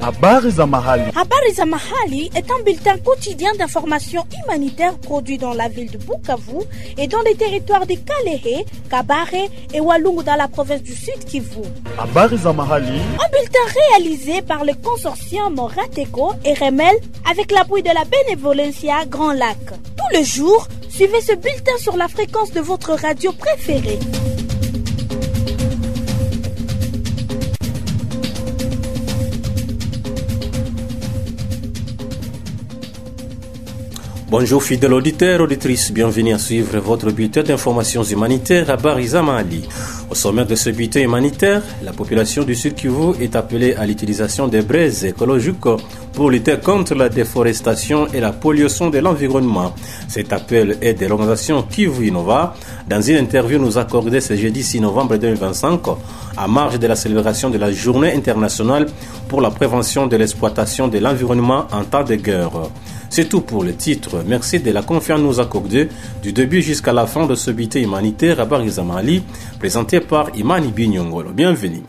Habari za mahali. Habari za mahali est un bulletin quotidien d'information humanitaire produit dans la ville de Bukavu et dans les territoires de Kalehe, Kabare et Walungu dans la province du Sud Kivu. Habari za mahali. Un bulletin réalisé par le consortium Rateco et Remel avec l'appui de la Benevolencia Grand Lac. Tous les jours, suivez ce bulletin sur la fréquence de votre radio préférée. Bonjour fidèles auditeurs, auditrices, bienvenue à suivre votre bulletin d'informations humanitaires à Bariza Mali. Au sommet de ce bulletin humanitaire, la population du Sud Kivu est appelée à l'utilisation des braises écologiques pour lutter contre la déforestation et la pollution de l'environnement. Cet appel est de l'organisation Kivu Innova dans une interview nous accordée ce jeudi 6 novembre 2025 à marge de la célébration de la Journée internationale pour la prévention de l'exploitation de l'environnement en temps de guerre. C'est tout pour le titre. Merci de la confiance nous accordée du début jusqu'à la fin de ce bulletin humanitaire à Bariza Mali, présenté par Imani Binyongolo. Bienvenue.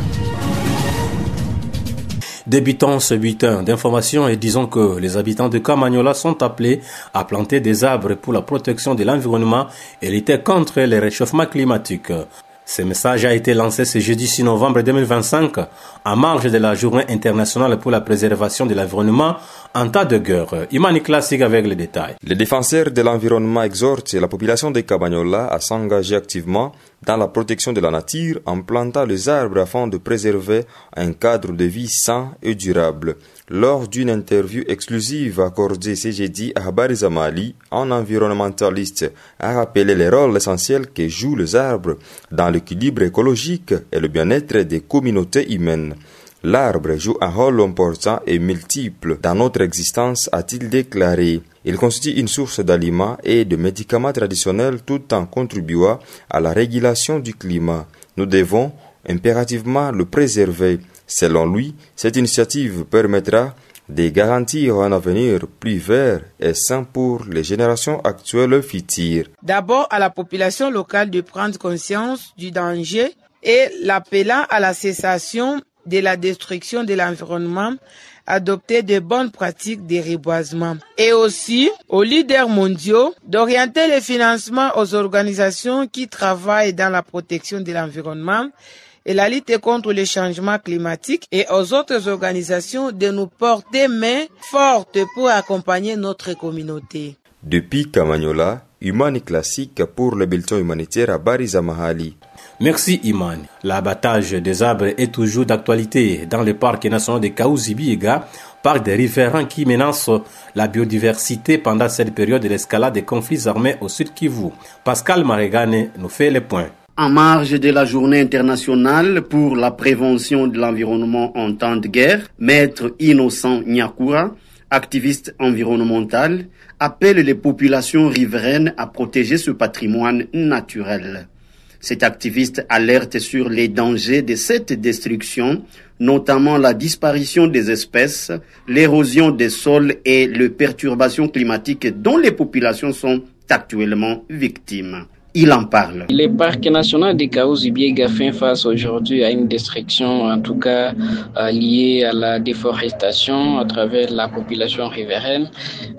Débutons ce bulletin d'information et disons que les habitants de Kamanyola sont appelés à planter des arbres pour la protection de l'environnement et lutter contre le réchauffement climatique. Ce message a été lancé ce jeudi 6 novembre 2025 à marge de la Journée internationale pour la préservation de l'environnement en temps de guerre. Imani Classique avec les détails. Les défenseurs de l'environnement exhortent la population de Kamanyola à s'engager activement dans la protection de la nature en plantant les arbres afin de préserver un cadre de vie sain et durable. Lors d'une interview exclusive accordée ce jeudi à Bariza Mali, un environnementaliste a rappelé les rôles essentiels que jouent les arbres dans l'équilibre écologique et le bien-être des communautés humaines. L'arbre joue un rôle important et multiple dans notre existence, a-t-il déclaré. Il constitue une source d'aliments et de médicaments traditionnels tout en contribuant à la régulation du climat. Nous devons impérativement le préserver. Selon lui, cette initiative permettra de garantir un avenir plus vert et sain pour les générations actuelles et futures. D'abord, à la population locale de prendre conscience du danger et l'appelant à la cessation de la destruction de l'environnement, adopter de bonnes pratiques de reboisement. Et aussi aux leaders mondiaux d'orienter les financements aux organisations qui travaillent dans la protection de l'environnement et la lutte contre le changement climatique et aux autres organisations de nous porter main forte pour accompagner notre communauté. Depuis Kamanyola, Imani Classique pour le bulletin humanitaire à Bariza Mahali. Merci Iman. L'abattage des arbres est toujours d'actualité dans le parc national de Kaouzi-Biega, parc des riverains qui menace la biodiversité pendant cette période de l'escalade des conflits armés au Sud Kivu. Pascal Maregane nous fait les points. En marge de la Journée internationale pour la prévention de l'environnement en temps de guerre, Maître Innocent Nyakura, activiste environnemental, appelle les populations riveraines à protéger ce patrimoine naturel. Cet activiste alerte sur les dangers de cette destruction, notamment la disparition des espèces, l'érosion des sols et les perturbations climatiques dont les populations sont actuellement victimes. Il en parle. Le parc national de Kaouzi-Biega fait face aujourd'hui à une destruction, en tout cas liée à la déforestation à travers la population riveraine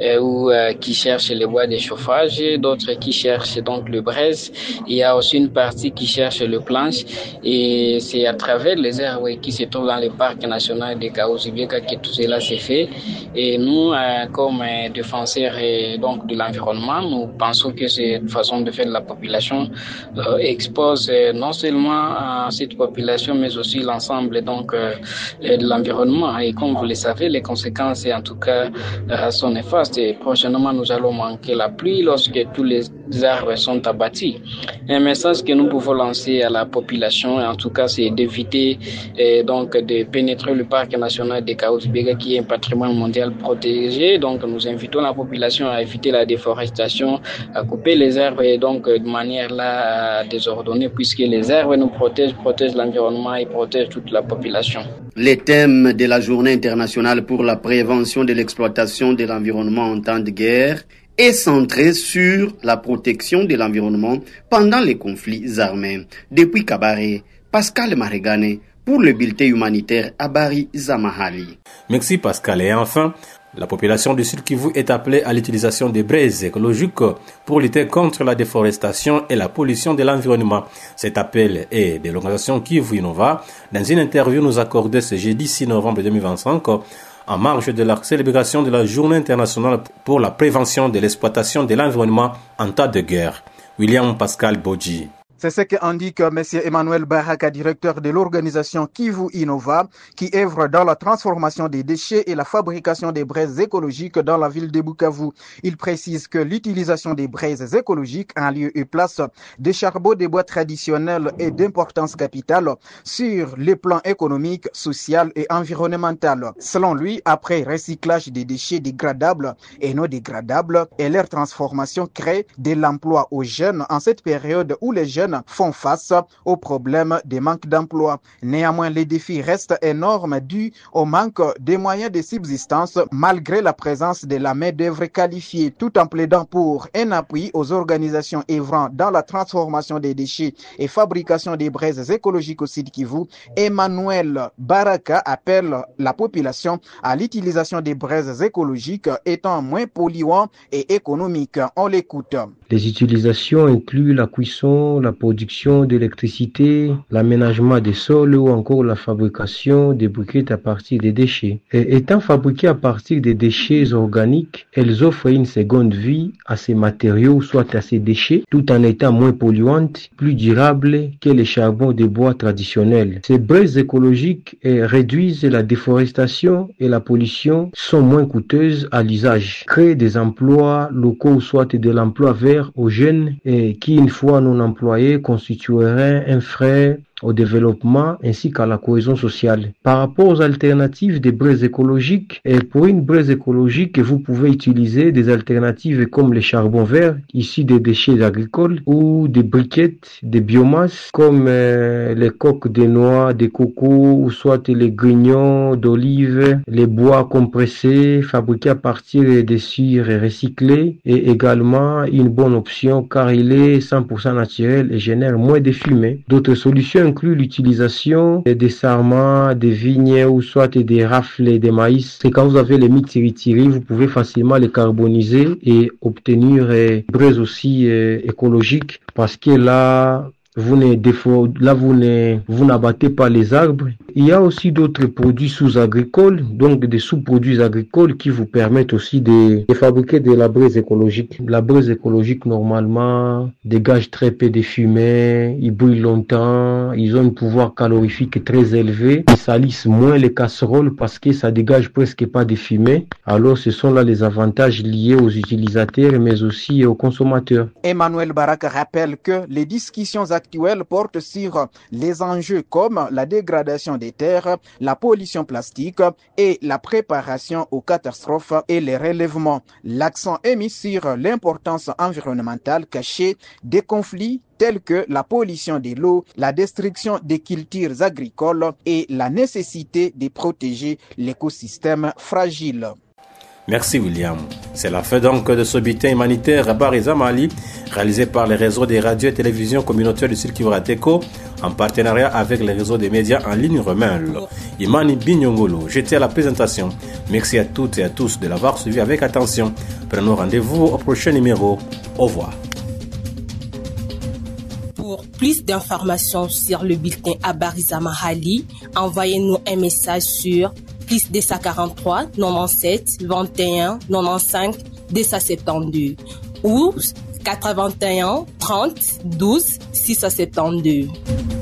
qui cherche les bois de chauffage, d'autres qui cherchent donc le braise. Il y a aussi une partie qui cherche le planche et c'est à travers les arbres qui se trouvent dans le parc national de Kaouzi-Biega que tout cela s'est fait. Et nous, comme défenseurs donc de l'environnement, nous pensons que c'est une façon de faire de la population expose non seulement cette population mais aussi l'ensemble donc de l'environnement et comme vous le savez les conséquences en tout cas sont néfastes et prochainement nous allons manquer la pluie lorsque tous les arbres sont abattus. Un message que nous pouvons lancer à la population en tout cas c'est d'éviter donc de pénétrer le parc national de Kaouzi-Biega qui est un patrimoine mondial protégé, donc nous invitons la population à éviter la déforestation, à couper les arbres et donc de manière là désordonnée puisque les arbres nous protègent l'environnement et protègent toute la population. Les thèmes de la Journée internationale pour la prévention de l'exploitation de l'environnement en temps de guerre est centré sur la protection de l'environnement pendant les conflits armés. Depuis Kabare, Pascal Maregane pour le bulletin humanitaire Habari za Mahali. Merci Pascal. Et enfin, la population du Sud Kivu est appelée à l'utilisation des braises écologiques pour lutter contre la déforestation et la pollution de l'environnement. Cet appel est de l'organisation Kivu Innova dans une interview nous accordée ce jeudi 6 novembre 2025 en marge de la célébration de la Journée internationale pour la prévention de l'exploitation de l'environnement en temps de guerre. William Pascal Bodji. C'est ce qu'indique M. Emmanuel Baraka, directeur de l'organisation Kivu Innova, qui œuvre dans la transformation des déchets et la fabrication des braises écologiques dans la ville de Bukavu. Il précise que l'utilisation des braises écologiques en lieu et place des charbons de bois traditionnels est d'importance capitale sur les plans économiques, social et environnemental. Selon lui, après recyclage des déchets dégradables et non dégradables et leur transformation crée de l'emploi aux jeunes en cette période où les jeunes font face au problème des manques d'emploi. Néanmoins, les défis restent énormes dus au manque des moyens de subsistance malgré la présence de la main-d'œuvre qualifiée, tout en plaidant pour un appui aux organisations œuvrant dans la transformation des déchets et fabrication des braises écologiques au Sud Kivu. Emmanuel Baraka appelle la population à l'utilisation des braises écologiques étant moins polluantes et économiques. On l'écoute. Les utilisations incluent la cuisson, la production d'électricité, l'aménagement des sols ou encore la fabrication des briquettes à partir des déchets. Et étant fabriquées à partir des déchets organiques, elles offrent une seconde vie à ces matériaux, soit à ces déchets, tout en étant moins polluantes, plus durables que les charbons de bois traditionnels. Ces braises écologiques réduisent la déforestation et la pollution, sont moins coûteuses à l'usage, créent des emplois locaux, soit de l'emploi vert aux jeunes et qui, une fois non employés, constitueraient un frais au développement ainsi qu'à la cohésion sociale. Par rapport aux alternatives des braises écologiques, et pour une braise écologique, vous pouvez utiliser des alternatives comme les charbons verts issus des déchets agricoles ou des briquettes de biomasse comme les coques de noix, de coco ou soit les grignons d'olive, les bois compressés fabriqués à partir des cires recyclées et également une bonne option car il est 100% naturel et génère moins de fumée. D'autres solutions inclut l'utilisation des sarments, des vignes ou soit des rafles de maïs. C'est quand vous avez les mix retirés, vous pouvez facilement les carboniser et obtenir des braises aussi écologiques parce que là, vous n'abattez pas les arbres. Il y a aussi d'autres produits sous-agricoles, donc des sous-produits agricoles qui vous permettent aussi de fabriquer de la braise écologique. La braise écologique, normalement, dégage très peu de fumée, ils brûlent longtemps, ils ont un pouvoir calorifique très élevé, ils salissent moins les casseroles parce que ça dégage presque pas de fumée. Alors, ce sont là les avantages liés aux utilisateurs, mais aussi aux consommateurs. Emmanuel Baraka rappelle que les discussions actuelles portent sur les enjeux comme la dégradation des terres, la pollution plastique et la préparation aux catastrophes et les relèvements. L'accent est mis sur l'importance environnementale cachée des conflits tels que la pollution de l'eau, la destruction des cultures agricoles et la nécessité de protéger l'écosystème fragile. Merci William. C'est la fin donc de ce bulletin humanitaire Habari za Mahali, réalisé par les réseaux des radios et télévisions communautaires du Sud Kivu Rateco, en partenariat avec les réseaux des médias en ligne Remel. Imani Binyongolo, j'étais à la présentation. Merci à toutes et à tous de l'avoir suivi avec attention. Prenons rendez-vous au prochain numéro. Au revoir. Pour plus d'informations sur le bulletin Habari za Mahali, envoyez-nous un message sur +243 97 21 95 272 ou 81 30 12 672.